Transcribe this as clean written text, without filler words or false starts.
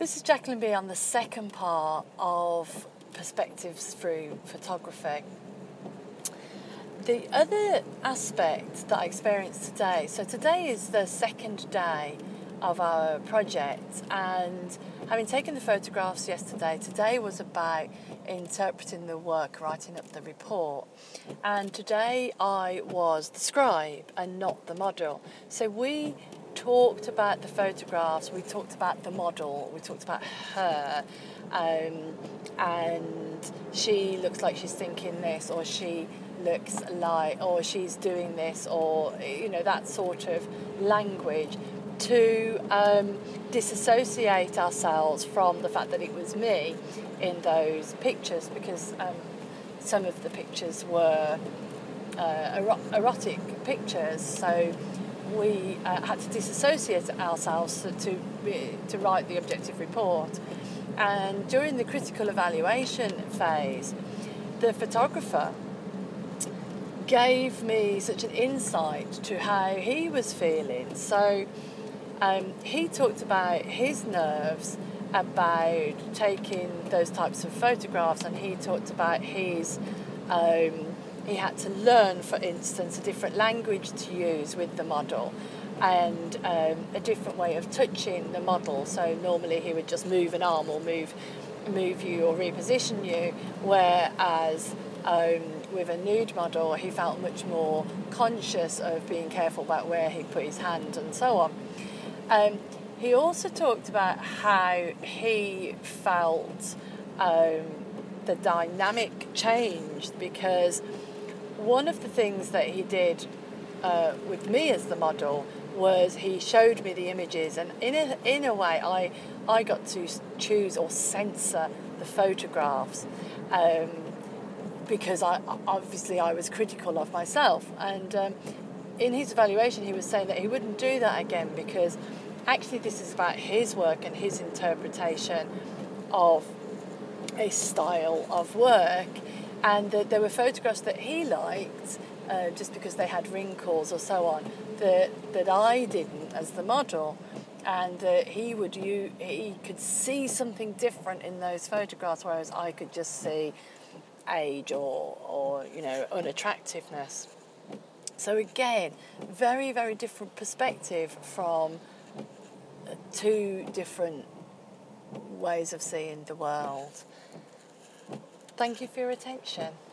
This is Jacqueline B on the second part of Perspectives Through Photography. The other aspect that I experienced today, so today is the second day of our project, and having taken the photographs yesterday, today was about interpreting the work, writing up the report, and today I was the scribe and not the model. So we talked about the photographs, we talked about the model, we talked about her, and she looks like she's thinking this, or she looks like, or she's doing this, or that sort of language, to disassociate ourselves from the fact that it was me in those pictures, because some of the pictures were erotic pictures, so we had to disassociate ourselves to write the objective report. And during the critical evaluation phase, the photographer gave me such an insight to how he was feeling. So he talked about his nerves about taking those types of photographs, and he talked about his he had to learn, for instance, a different language to use with the model, and a different way of touching the model. So normally he would just move an arm or move you or reposition you, whereas with a nude model he felt much more conscious of being careful about where he put his hand and so on. He also talked about how he felt the dynamic changed, because one of the things that he did with me as the model was he showed me the images, and in a way I got to choose or censor the photographs, because I was critical of myself, and in his evaluation he was saying that he wouldn't do that again, because actually this is about his work and his interpretation of a style of work, and that there were photographs that he liked just because they had wrinkles or so on that I didn't as the model, and that he could see something different in those photographs, whereas I could just see age or unattractiveness. So again, very, very different perspective from two different ways of seeing the world. Thank you for your attention.